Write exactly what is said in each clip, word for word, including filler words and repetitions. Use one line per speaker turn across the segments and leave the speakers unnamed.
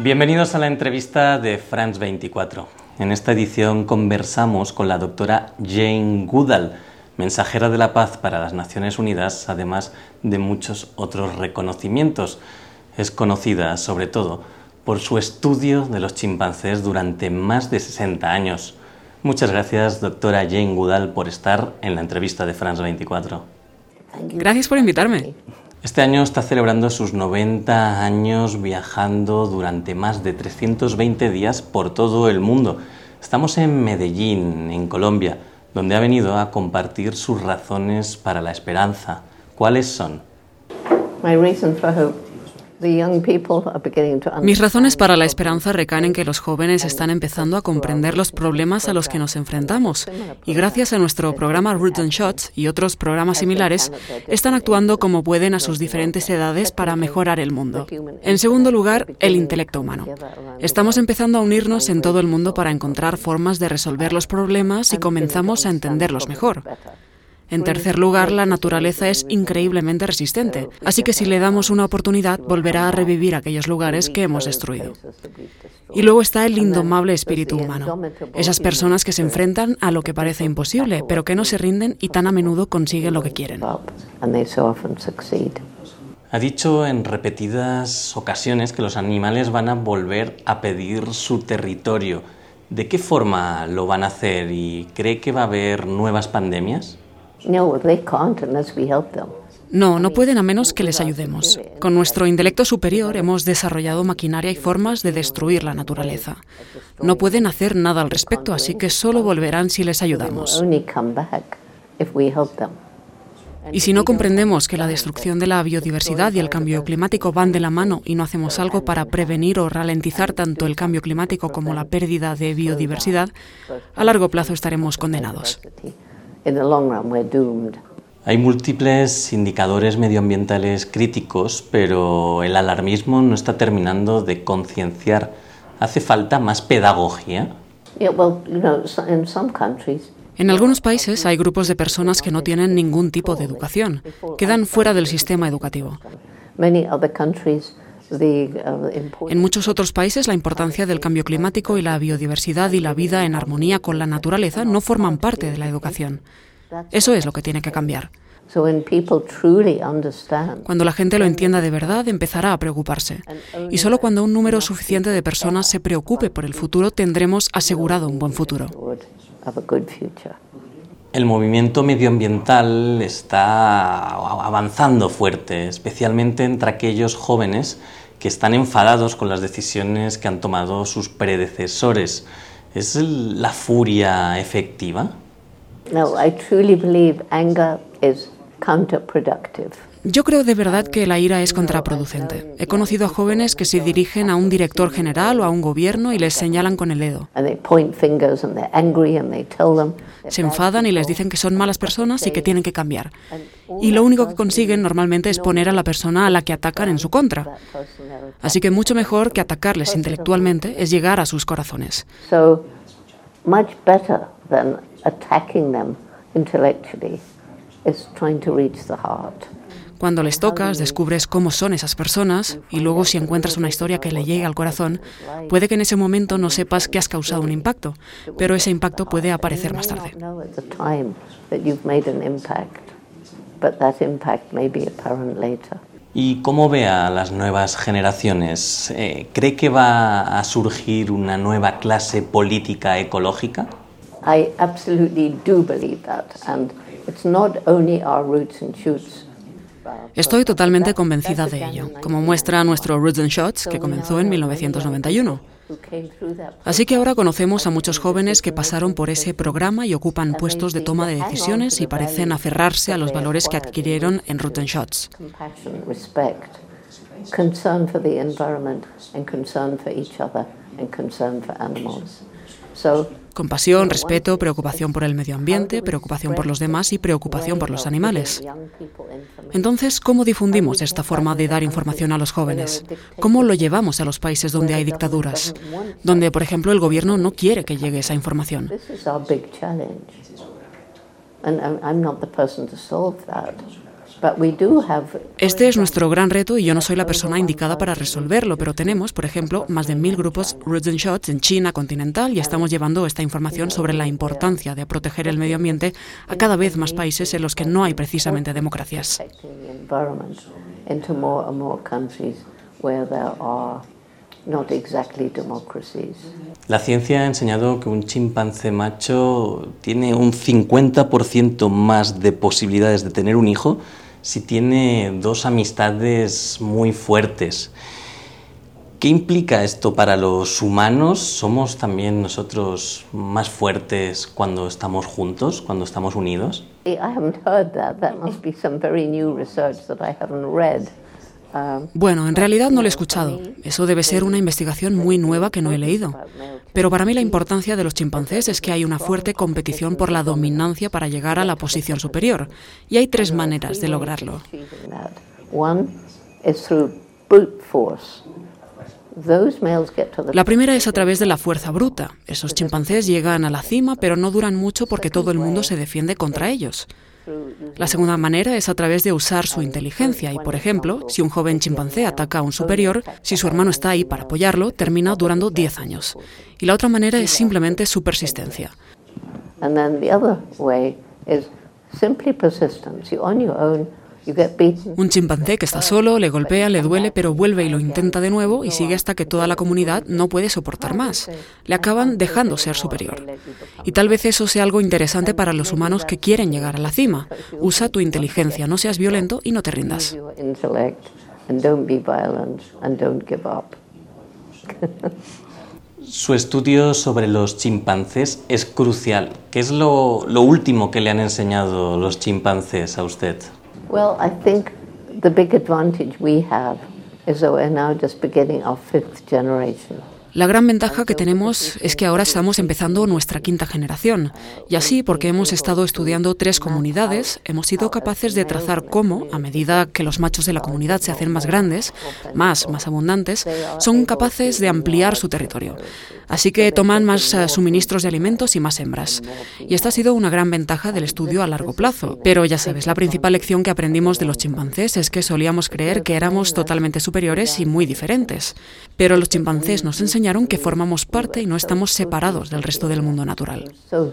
Bienvenidos a la entrevista de France veinticuatro. En esta edición conversamos con la doctora Jane Goodall, mensajera de la paz para las Naciones Unidas, además de muchos otros reconocimientos. Es conocida, sobre todo, por su estudio de los chimpancés durante más de sesenta años. Muchas gracias, doctora Jane Goodall, por estar en la entrevista de France veinticuatro.
Gracias por invitarme.
Este año está celebrando sus noventa años viajando durante más de trescientos veinte días por todo el mundo. Estamos en Medellín, en Colombia, donde ha venido a compartir sus razones para la esperanza. ¿Cuáles son?
My reason for hope. The young people are beginning to understand.
Mis razones para la esperanza recaen en que los jóvenes están empezando a comprender los problemas a los que nos enfrentamos y gracias a nuestro programa Roots and Shots y otros programas similares, están actuando como pueden a sus diferentes edades para mejorar el mundo. En segundo lugar, el intelecto humano. Estamos empezando a unirnos en todo el mundo para encontrar formas de resolver los problemas y comenzamos a entenderlos mejor. En tercer lugar, la naturaleza es increíblemente resistente, así que si le damos una oportunidad, volverá a revivir aquellos lugares que hemos destruido. Y luego está el indomable espíritu humano, esas personas que se enfrentan a lo que parece imposible, pero que no se rinden y tan a menudo consiguen lo que quieren.
Ha dicho en repetidas ocasiones que los animales van a volver a pedir su territorio. ¿De qué forma lo van a hacer y cree que va a haber nuevas pandemias?
No, no pueden a menos que les ayudemos. Con nuestro intelecto superior hemos desarrollado maquinaria y formas de destruir la naturaleza. No pueden hacer nada al respecto, así que solo volverán si les ayudamos. Y si no comprendemos que la destrucción de la biodiversidad y el cambio climático van de la mano y no hacemos algo para prevenir o ralentizar tanto el cambio climático como la pérdida de biodiversidad, a largo plazo estaremos condenados.
Hay múltiples indicadores medioambientales críticos, pero el alarmismo no está terminando de concienciar. ¿Hace falta más pedagogía?
En algunos países hay grupos de personas que no tienen ningún tipo de educación, quedan fuera del sistema educativo. En muchos otros países, la importancia del cambio climático y la biodiversidad y la vida en armonía con la naturaleza no forman parte de la educación. Eso es lo que tiene que cambiar. Cuando la gente lo entienda de verdad, empezará a preocuparse. Y solo cuando un número suficiente de personas se preocupe por el futuro, tendremos asegurado un buen futuro.
El movimiento medioambiental está avanzando fuerte, especialmente entre aquellos jóvenes que están enfadados con las decisiones que han tomado sus predecesores. ¿Es la furia efectiva?
No, I truly believe anger is counterproductive.
Yo creo de verdad que la ira es contraproducente. He conocido a jóvenes que se dirigen a un director general o a un gobierno y les señalan con el dedo. Se enfadan y les dicen que son malas personas y que tienen que cambiar. Y lo único que consiguen normalmente es poner a la persona a la que atacan en su contra. Así que mucho mejor que atacarles intelectualmente es llegar a sus corazones.
So, much better than attacking them intellectually is trying to reach the heart.
Cuando les tocas, descubres cómo son esas personas y luego si encuentras una historia que le llegue al corazón, puede que en ese momento no sepas que has causado un impacto, pero ese impacto puede aparecer más tarde.
¿Y cómo ve a las nuevas generaciones? Eh, ¿Cree que va a surgir una nueva clase política ecológica?
I absolutely do believe that, and it's not only our roots and shoots.
Estoy totalmente convencida de ello, como muestra nuestro Roots and Shots, que comenzó en mil novecientos noventa y uno. Así que ahora conocemos a muchos jóvenes que pasaron por ese programa y ocupan puestos de toma de decisiones y parecen aferrarse a los valores que adquirieron en Roots and Shots.
Concern for the environment and concern for each other and concern for animals. So,
compasión, respeto, preocupación por el medio ambiente, preocupación por los demás y preocupación por los animales. Entonces, ¿cómo difundimos esta forma de dar información a los jóvenes? ¿Cómo lo llevamos a los países donde hay dictaduras? Donde, por ejemplo, el gobierno no quiere que llegue esa información. Este es nuestro gran reto y yo no soy la persona indicada para resolverlo, pero tenemos, por ejemplo, más de mil grupos Roots and Shots en China continental y estamos llevando esta información sobre la importancia de proteger el medio ambiente a cada vez más países en los que no hay precisamente democracias.
La ciencia ha enseñado que un chimpancé macho tiene un cincuenta por ciento más de posibilidades de tener un hijo si tiene dos amistades muy fuertes. ¿Qué implica esto para los humanos? ¿Somos también nosotros más fuertes cuando estamos juntos, cuando estamos unidos?
I haven't heard that. That must be some very new research that I haven't read.
Bueno, en realidad no lo he escuchado. Eso debe ser una investigación muy nueva que no he leído. Pero para mí la importancia de los chimpancés es que hay una fuerte competición por la dominancia para llegar a la posición superior. Y hay tres maneras de lograrlo. La primera es a través de la fuerza bruta. Esos chimpancés llegan a la cima, pero no duran mucho porque todo el mundo se defiende contra ellos. La segunda manera es a través de usar su inteligencia y, por ejemplo, si un joven chimpancé ataca a un superior, si su hermano está ahí para apoyarlo, termina durando diez años. Y la otra manera es simplemente su persistencia. Un chimpancé que está solo, le golpea, le duele, pero vuelve y lo intenta de nuevo y sigue hasta que toda la comunidad no puede soportar más. Le acaban dejando ser superior. Y tal vez eso sea algo interesante para los humanos que quieren llegar a la cima. Usa tu inteligencia, no seas violento y no te rindas.
Su estudio sobre los chimpancés es crucial. ¿Qué es lo, lo último que le han enseñado los chimpancés a usted?
Well, I think the big advantage we have is that we're now just beginning our fifth generation.
La gran ventaja que tenemos es que ahora estamos empezando nuestra quinta generación. Y así, porque hemos estado estudiando tres comunidades, hemos sido capaces de trazar cómo, a medida que los machos de la comunidad se hacen más grandes, más, más abundantes, son capaces de ampliar su territorio. Así que toman más uh, suministros de alimentos y más hembras. Y esta ha sido una gran ventaja del estudio a largo plazo. Pero ya sabes, la principal lección que aprendimos de los chimpancés es que solíamos creer que éramos totalmente superiores y muy diferentes. Pero los chimpancés nos enseñaron que formamos parte y no estamos separados del resto del mundo natural.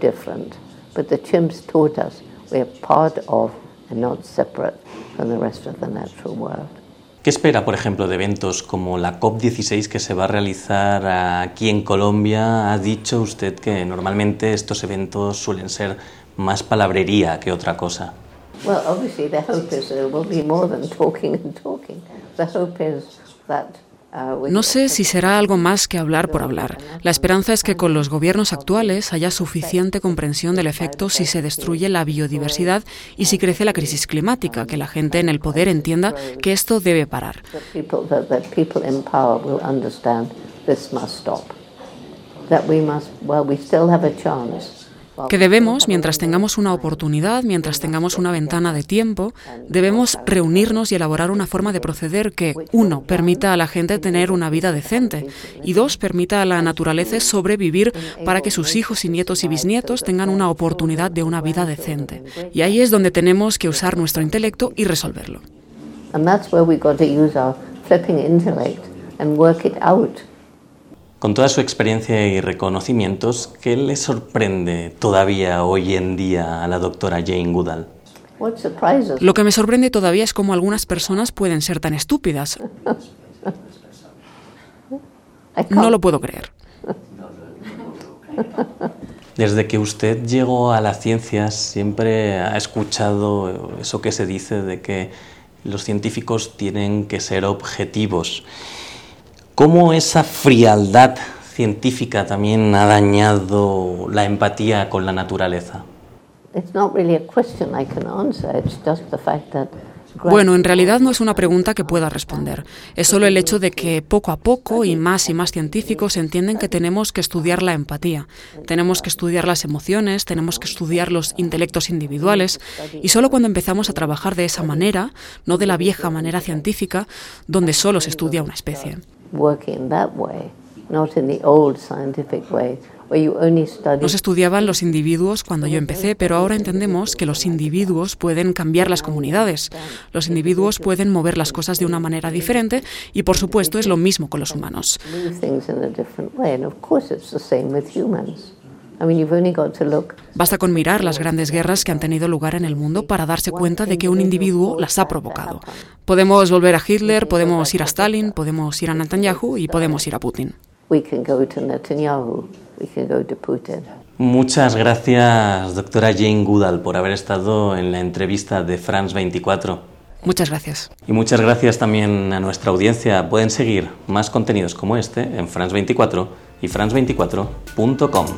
¿Qué espera, por ejemplo, de eventos como la COP dieciséis que se va a realizar aquí en Colombia? Ha dicho usted que normalmente estos eventos suelen ser más palabrería que otra cosa.
Well, obviously the hope is there will be more than talking and talking. The hope is that
No sé si será algo más que hablar por hablar. La esperanza es que con los gobiernos actuales haya suficiente comprensión del efecto si se destruye la biodiversidad y si crece la crisis climática, que la gente en el poder entienda que esto debe parar. Que debemos, mientras tengamos una oportunidad, mientras tengamos una ventana de tiempo, debemos reunirnos y elaborar una forma de proceder que, uno, permita a la gente tener una vida decente y, dos, permita a la naturaleza sobrevivir para que sus hijos y nietos y bisnietos tengan una oportunidad de una vida decente. Y ahí es donde tenemos que usar nuestro intelecto y resolverlo.
Con toda su experiencia y reconocimientos, ¿qué le sorprende todavía hoy en día a la doctora Jane Goodall?
Lo que me sorprende todavía es cómo algunas personas pueden ser tan estúpidas. No lo puedo creer.
Desde que usted llegó a las ciencias, siempre ha escuchado eso que se dice de que los científicos tienen que ser objetivos. ¿Cómo esa frialdad científica también ha dañado la empatía con la naturaleza?
Bueno, en realidad no es una pregunta que pueda responder. Es solo el hecho de que poco a poco y más y más científicos entienden que tenemos que estudiar la empatía, tenemos que estudiar las emociones, tenemos que estudiar los intelectos individuales y solo cuando empezamos a trabajar de esa manera, no de la vieja manera científica, donde solo se estudia una especie.
Working that way, not in the old scientific way,
Nos estudiaban los individuos cuando yo empecé, pero ahora entendemos que los individuos pueden cambiar las comunidades. Los individuos pueden mover las cosas de una manera diferente y, por supuesto, es lo mismo con los humanos. Basta con mirar las grandes guerras que han tenido lugar en el mundo para darse cuenta de que un individuo las ha provocado. Podemos volver a Hitler, podemos ir a Stalin, podemos ir a Netanyahu y podemos ir a Putin.
Muchas gracias, doctora Jane Goodall, por haber estado en la entrevista de France veinticuatro.
Muchas gracias.
Y muchas gracias también a nuestra audiencia. Pueden seguir más contenidos como este en France veinticuatro y france veinticuatro punto com.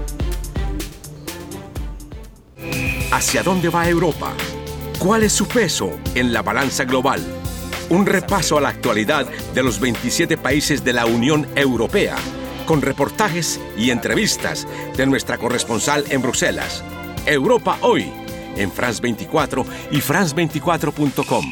¿Hacia dónde va Europa? ¿Cuál es su peso en la balanza global? Un repaso a la actualidad de los veintisiete países de la Unión Europea, con reportajes y entrevistas de nuestra corresponsal en Bruselas. Europa hoy, en France veinticuatro y france veinticuatro punto com.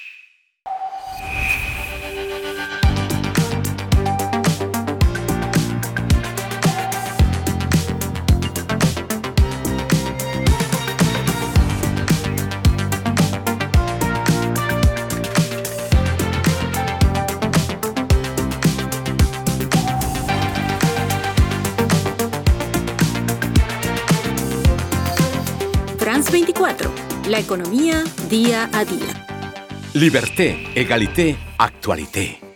France veinticuatro, la economía día a día.
Liberté, égalité, actualité.